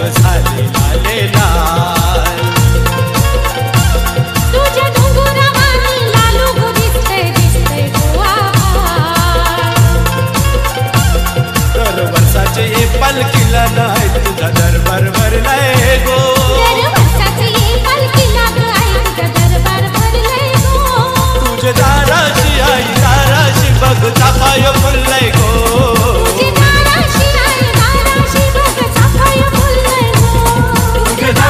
बघ झाले लाले लाल. तुझ्या घुंगुरावानी लालू गो दिसतंय दिसतंय गोवा. दर वर्षाचे ये पालखीला नाही तुझा दरबार भरलाय गो. दरवर्षाची ये पालखीला ग आई तुझा दरबार भरलाय गो. तुझे दाराशी आई दाराशी बघ चाफाय फुललाय गो. तुझे दाराशी आई दाराशी बघ चाफाय फुललंय गो.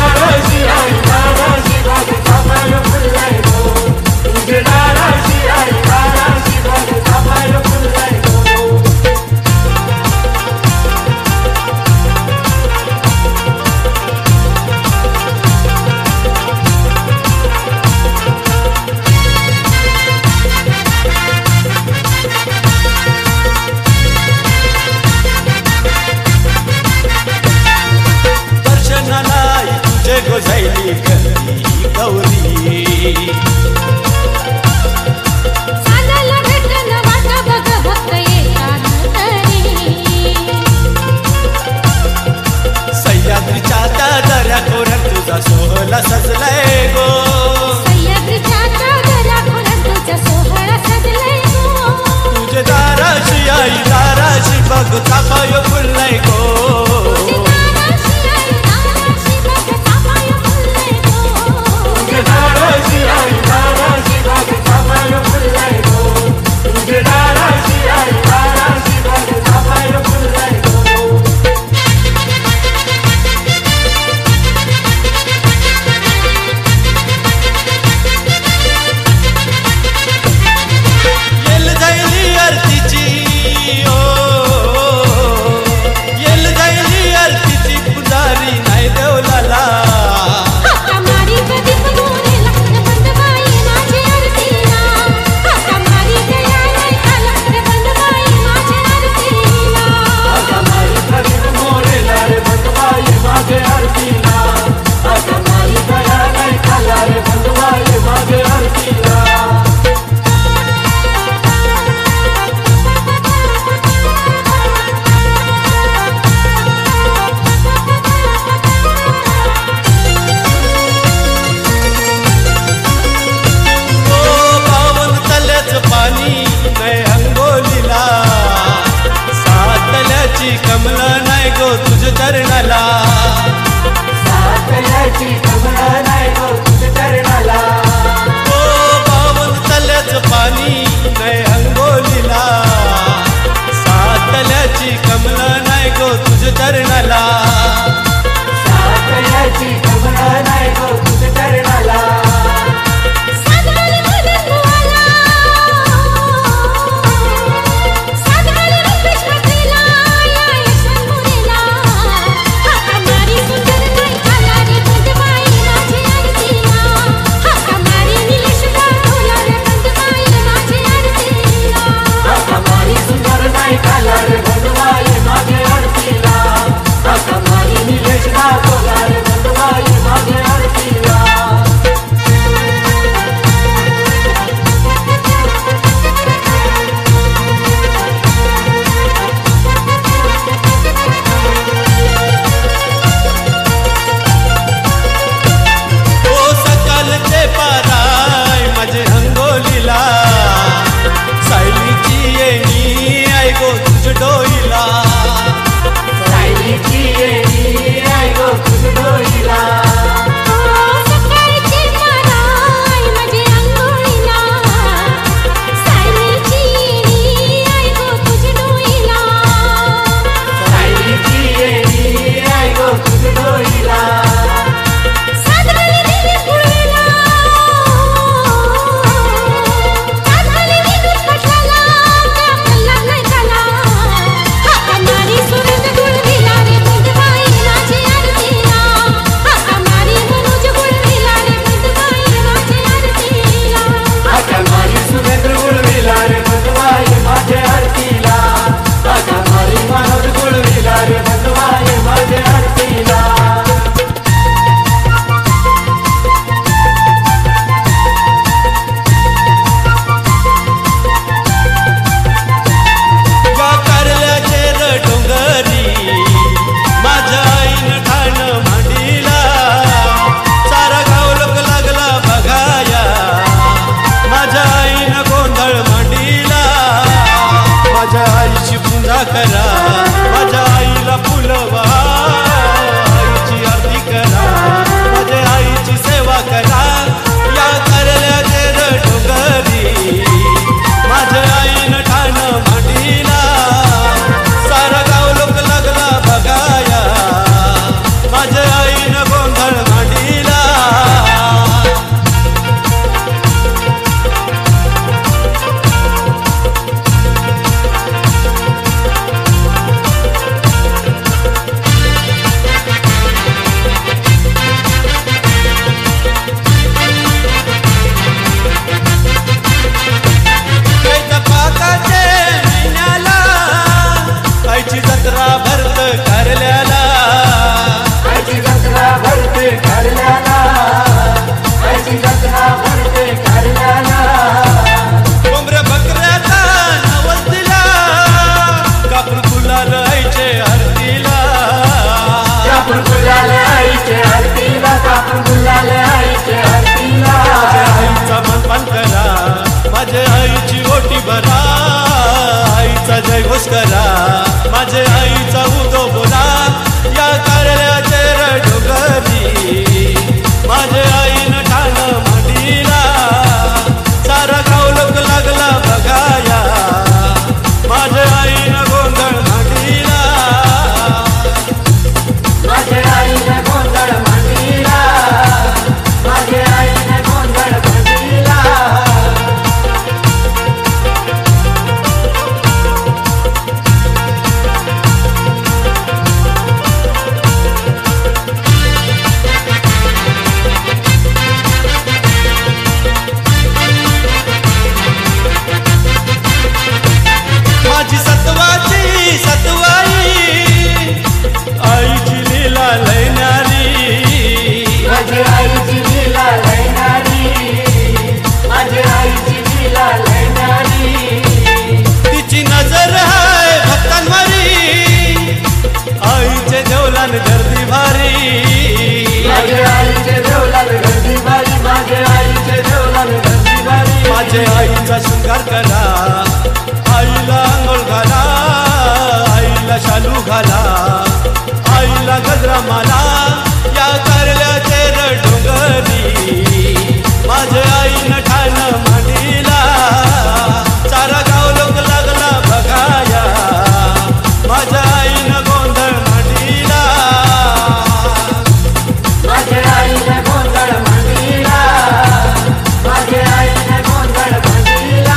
घाला आईला गजरा मला या कारल्याचे डोंगरी माझ्या आईनं ठाण मांडीला सारा गाव लोक लागला बघाया माझ्या आईनं गोंधळ मांडीला माझ्या आईनं गोंधळ मांडीला माझ्या आईनं गोंधळ मांडीला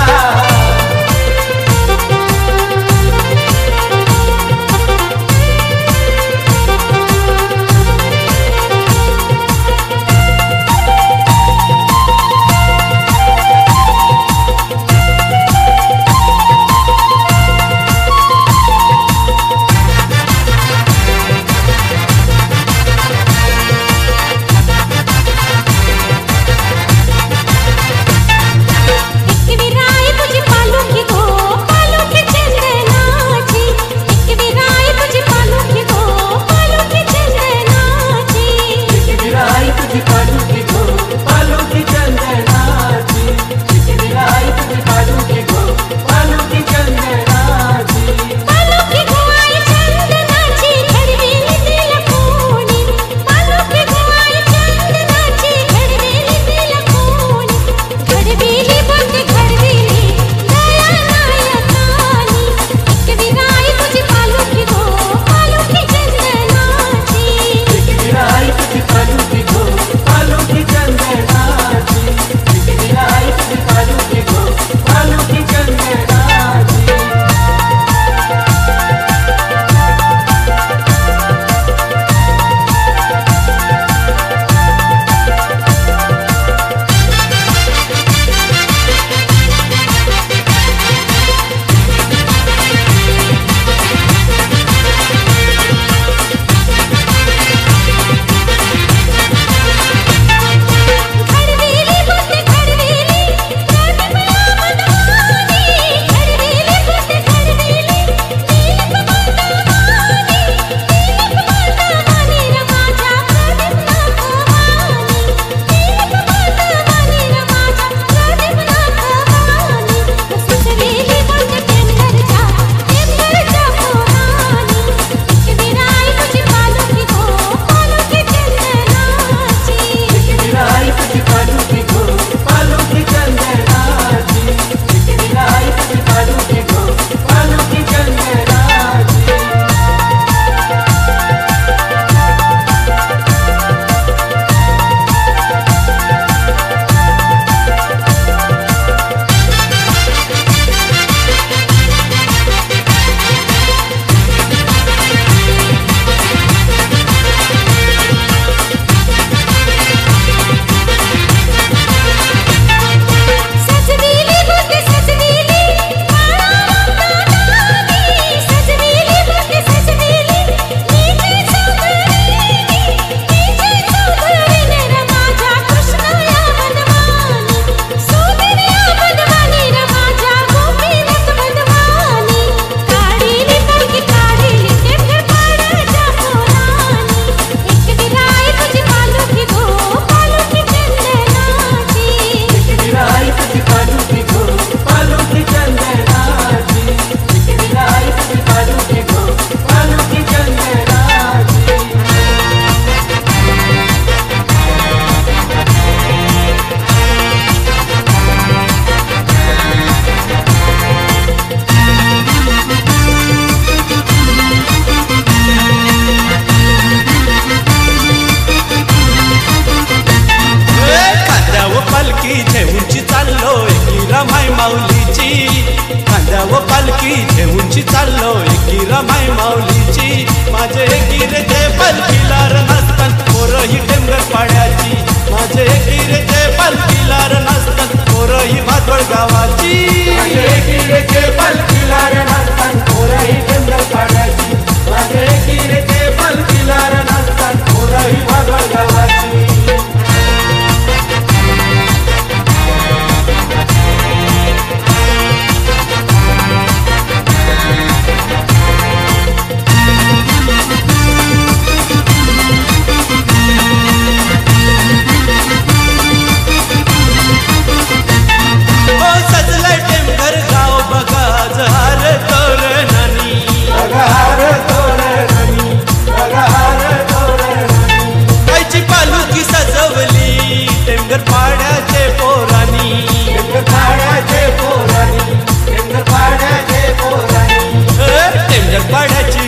पालखी घेऊनची चाललो एकी रमाई माऊलीची माझे गिरेचे पालखीला नसतात पोरही टेंगर पाड्याची माझे गिरेचे पालखीला नसतात पोरही भातवळ गावाची माझे गिरेचे पालखीला नसतात पोरही टेंगर पाड्याची माझे गिरेचे पालखीला नसतात पोरही भातवळ गावाची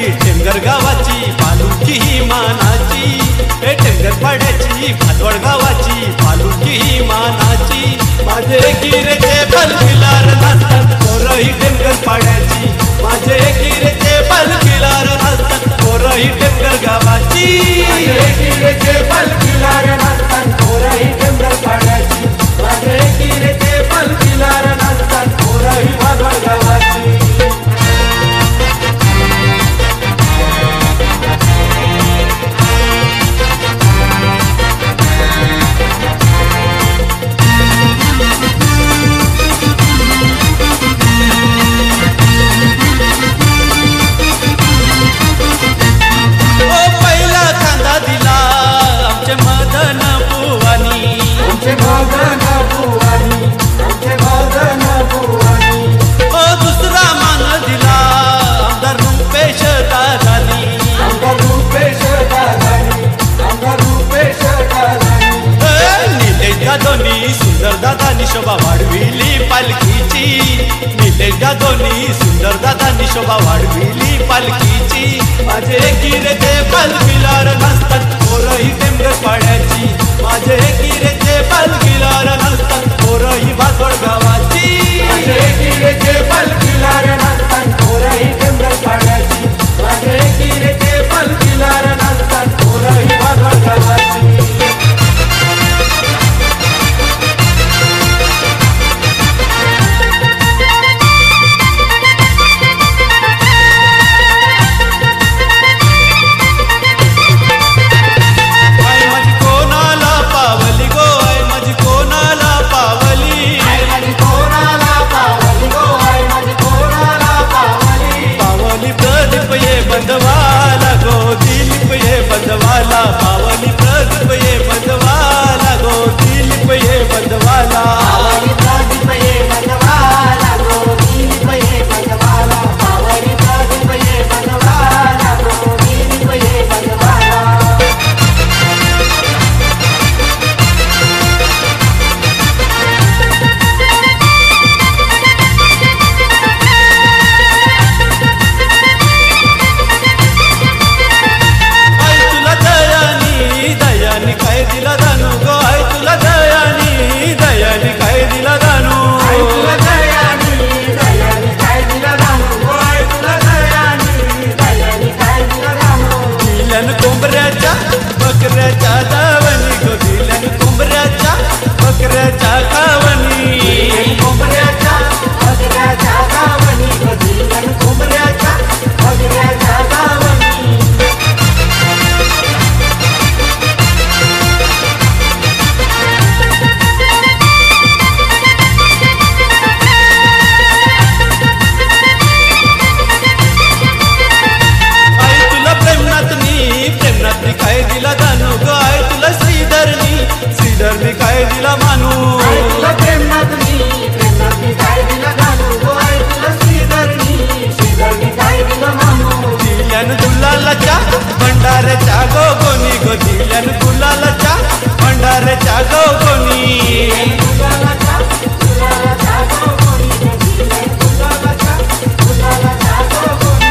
टेमघर गावाची पालुकी ही मानाची, हे टेमघर पाड्याची भातवड गावाची पालुकी ही मानाची. माझे गिरेचे बलकिलार नाचतात पोरही टेमघर पाड्याची, माझे गिरेचे बलकिलार नाचतात पोरही टेमघर गावाची. माझे गिरेचे बलकिलार नाचतात पोरही टेमघर पाड्याची, माझे गिरेचे बलकिलार नाचतात पोरही भातवड गावाची. सुंदर दादानी शोभा वाढविली पालखीची, निलेश जाधवनी सुंदर दादानी शोभा वाढविली पालखीची. माझे गिरेचे बलकिलार नाचतात पोरही टेमघर पाड्याची, माझे गिरेचे बलकिलार नाचतात पोरही भातवड गावाची. माझे गिरेचे बलकिलार नाचतात पोरही टेमघर पाड्याची, माझे गिरेचे बलकिलार नाचतात पोरही भातवड गावाची. बंधवाला गो दिलीप ये बंधवाला, पावली प्रदीप ये बंधवाला गो दिलीप ये बंधवाला. पावली प्रदीप ये बंधवाला गो दिलीप ये बंधवाला, पावली प्रदीप ये बंधवाला गो दिलीप ये बंधवाला. काय दिला दानू गो आई तुला दयानी, दयानी काय दिला दानू, आई तुला दयानी, दयानी काय दिला दानू गो आई तुला दयानी, दयानी काय दिला दानू. दिल्यान कोंबऱ्याच्या बकऱ्याच्या दावणी गो, दिल्यान कोंबऱ्याच्या बकऱ्याच्या गावणी, कोंबड्याच्या बकऱ्याच्या गावणी गो, दिल्यान कोंबड्याच्या बकऱ्याच्या गावणी. प्रेमनाथनी काय दिला दानू गो आई तुला श्रीधरनी, श्रीधरनी काय दिला मानू, आई तुला प्रेमनाथनी, प्रेमनाथनी काय दिला दानू गो आई तुला श्रीधरनी, श्रीधरनी काय दिला मानू. दिल्यान गुलालाच्या भंडाऱ्याच्या गो गोनी गो, दिल्यान गुलालाच्या भंडाऱ्याच्या गो गोनी. गुलालाच्या गुलालाच्या गो गोनी गो, दिल्यान गुलालाच्या गुलालाच्या गो गोनी.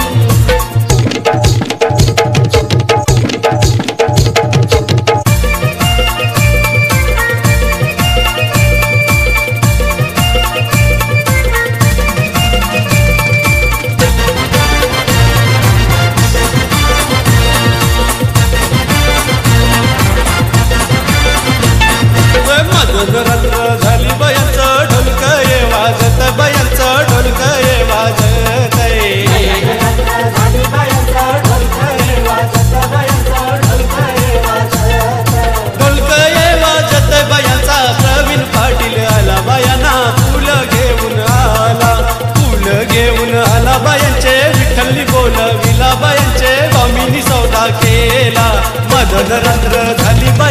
रात्र झाली बयांचं ढोलक ये वाजत, बयांचं ढोलक ये वाजत, झाली बायांचं ढोलक ये वाजत, बायांचं ढोलक ये वाजत. ढोलक ये वाजत बयांचा प्रवीण पाटील आला बयाना, फुल घेऊन आला, फुल घेऊन आला बायांचे विठ्ठलनी बोलविला, बायांचे स्वामीनी सौदा केला. मदन रात्र झाली